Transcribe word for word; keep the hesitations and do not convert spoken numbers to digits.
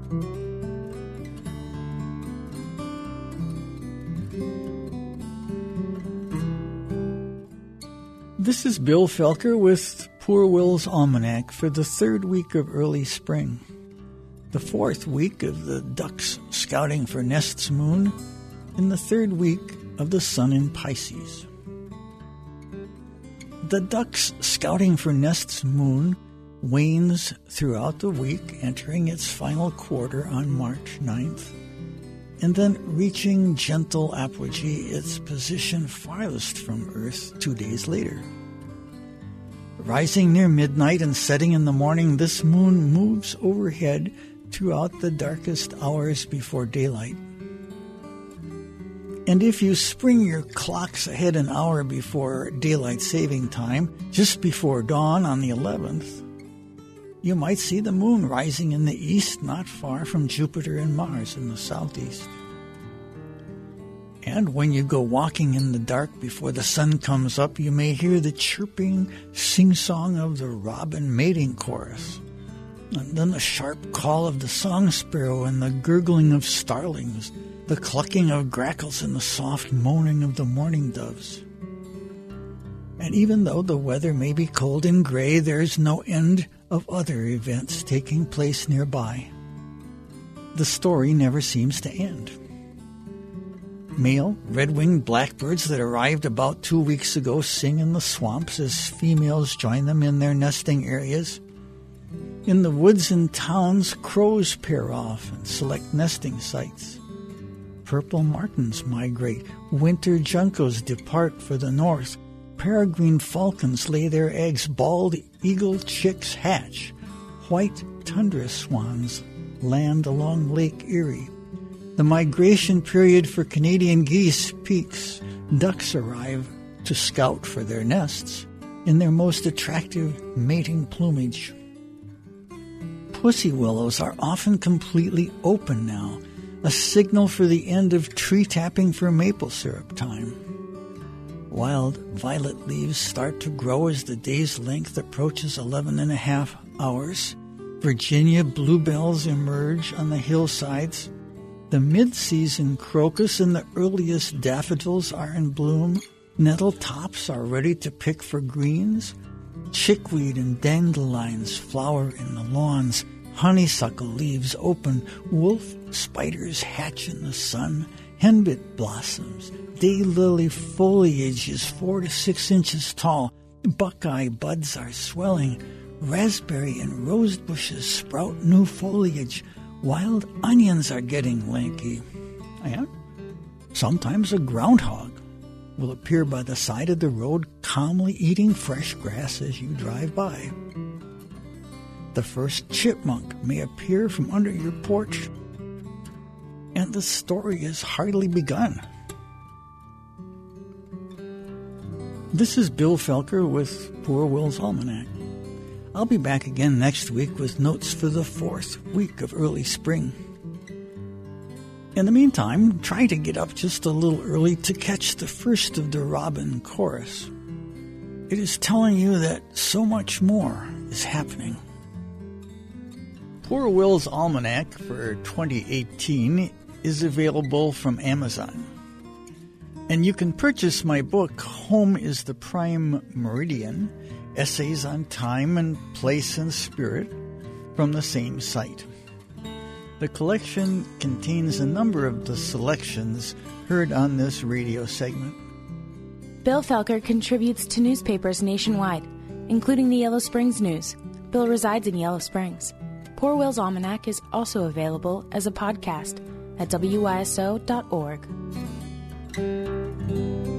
This is Bill Felker with Poor Will's Almanac for the third week of early spring, the fourth week of the ducks scouting for Nest's moon, and the third week of the sun in Pisces. The ducks scouting for Nest's moon wanes throughout the week, entering its final quarter on March ninth, and then reaching gentle apogee, its position farthest from Earth two days later. Rising near midnight and setting in the morning, this moon moves overhead throughout the darkest hours before daylight. And if you spring your clocks ahead an hour before daylight saving time, just before dawn on the eleventh, you might see the moon rising in the east, not far from Jupiter and Mars in the southeast. And when you go walking in the dark before the sun comes up, you may hear the chirping sing-song of the robin mating chorus, and then the sharp call of the song sparrow and the gurgling of starlings, the clucking of grackles and the soft moaning of the mourning doves. And even though the weather may be cold and gray, there is no end of other events taking place nearby. The story never seems to end. Male red-winged blackbirds that arrived about two weeks ago sing in the swamps as females join them in their nesting areas. In the woods and towns, crows pair off and select nesting sites. Purple martins migrate. Winter juncos depart for the north. Peregrine falcons lay their eggs. Bald eagle chicks hatch. White tundra swans land along Lake Erie. The migration period for Canadian geese peaks. Ducks arrive to scout for their nests in their most attractive mating plumage. Pussy willows are often completely open now, a signal for the end of tree tapping for maple syrup time. Wild violet leaves start to grow as the day's length approaches eleven and a half hours. Virginia bluebells emerge on the hillsides. The mid-season crocus and the earliest daffodils are in bloom. Nettle tops are ready to pick for greens. Chickweed and dandelions flower in the lawns. Honeysuckle leaves open. Wolf spiders hatch in the sun. Henbit blossoms. Daylily foliage is four to six inches tall. Buckeye buds are swelling. Raspberry and rose bushes sprout new foliage. Wild onions are getting lanky. And sometimes a groundhog will appear by the side of the road, calmly eating fresh grass as you drive by. The first chipmunk may appear from under your porch, and the story has hardly begun. This is Bill Felker with Poor Will's Almanac. I'll be back again next week with notes for the fourth week of early spring. In the meantime, try to get up just a little early to catch the first of the robin chorus. It is telling you that so much more is happening. Poor Will's Almanac for twenty eighteen is available from Amazon. And you can purchase my book, Home is the Prime Meridian, Essays on Time and Place and Spirit, from the same site. The collection contains a number of the selections heard on this radio segment. Bill Felker contributes to newspapers nationwide, including the Yellow Springs News. Bill resides in Yellow Springs. Poor Will's Almanac is also available as a podcast at W Y S O dot org.